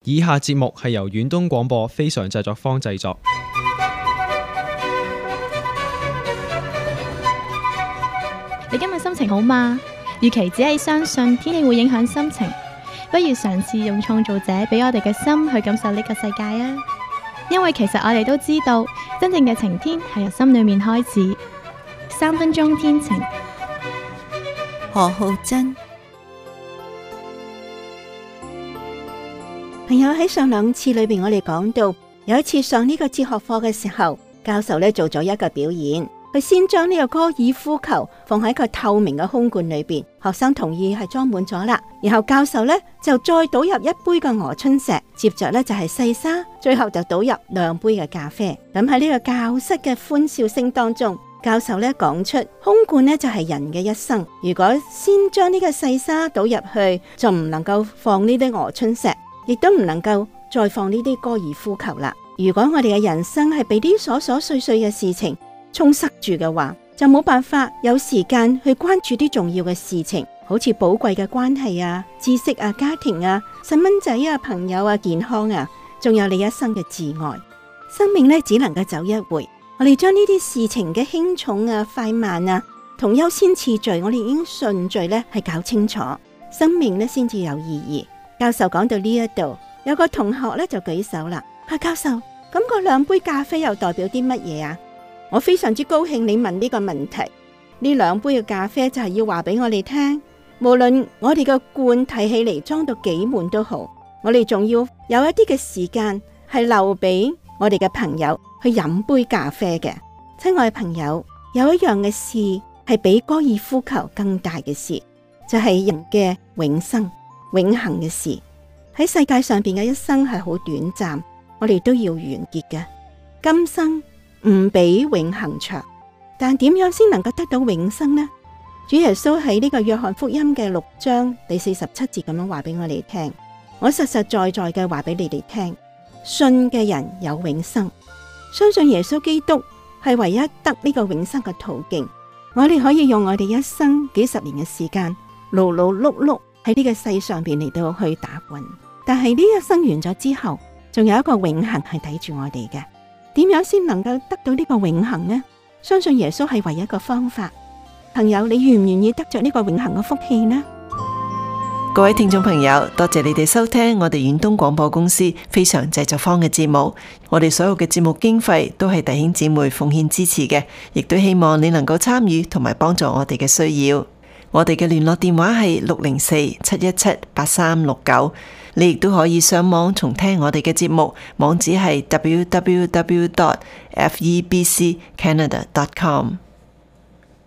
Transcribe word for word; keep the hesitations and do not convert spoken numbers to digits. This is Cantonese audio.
以下節目係由遠東廣播非常製作坊製作。 你今日心情好嗎？與其只係相信天氣會影響心情，不如嘗試用創造者俾我哋嘅心去感受呢個世界啊！因為其實我哋都知道，真正嘅晴天係由心裏面開始。三分鐘天晴， 何浩珍。朋友，喺上兩次裏邊，我哋講到有一次上呢個哲學課嘅時候，教授咧做咗一個表演。佢先將呢個高爾夫球放喺一個透明嘅空罐裏邊，學生同意係裝滿咗啦。然後教授咧就再倒入一杯嘅鵝春石，接着咧就係細沙，最後就倒入兩杯嘅咖啡。咁喺呢個教室嘅歡笑聲當中，教授咧講出空罐咧就係人嘅一生。如果先將呢個細沙倒入去，就唔能夠放呢啲鵝春石，亦都唔能夠再放呢啲高爾夫球啦。如果我哋嘅人生係被啲瑣瑣碎碎嘅事情充塞住嘅話，就冇辦法有時間去關注啲重要嘅事情，好似寶貴嘅關係啊、知識啊、家庭啊、細蚊仔啊、朋友啊、健康啊，仲有你一生嘅摯愛。生命咧只能夠走一回，我哋將呢啲事情嘅輕重啊、快慢啊同優先次序，我哋已經順序咧係搞清楚，生命咧先至有意義。教授講到呢一度，有個同學咧就舉手啦，啊，教授，咁嗰兩杯咖啡又代表啲乜嘢啊？我非常之高興你問呢個問題。呢兩杯嘅咖啡就係要話俾我哋聽，無論我哋嘅罐睇起嚟裝到幾滿都好，我哋仲要有一啲嘅時間係留俾我哋嘅朋友去飲杯咖啡嘅。親愛嘅朋友，有一樣嘅事係比高爾夫球更大嘅事，就係人嘅永生、永恆嘅事。喺世界上邊嘅一生係好短暫，我哋都要完結嘅。今生唔比永恆長，但點樣先能夠得到永生呢？主耶穌喺呢個約翰福音嘅六章第四十七節咁樣話俾我哋聽，我實實在在嘅話俾你哋聽，信嘅人有永生，相信耶穌基督係唯一得呢個永生嘅途徑。我哋可以用我哋一生幾十年嘅時間勞勞碌碌喺呢個世上邊嚟到去打滾，但係呢一生完咗之後，仲有一個永恆係睇住我哋嘅。點樣先能夠得到呢個永恆呢？相信耶穌係唯一一個方法。朋友，你願唔願意得着呢個永恆嘅福氣呢？ 各位聽眾朋友，多謝你哋收聽我哋遠東廣播公司非常製作坊嘅節目。我哋所有嘅節目經費都係弟兄姊妹奉獻支持嘅，亦都希望你能夠參與同埋幫助我哋嘅需要。我哋嘅聯絡電話係六零四七一七八三六九，你亦都可以上網重聽我哋嘅節目，網址係 double-u double-u double-u dot f e b c canada dot com。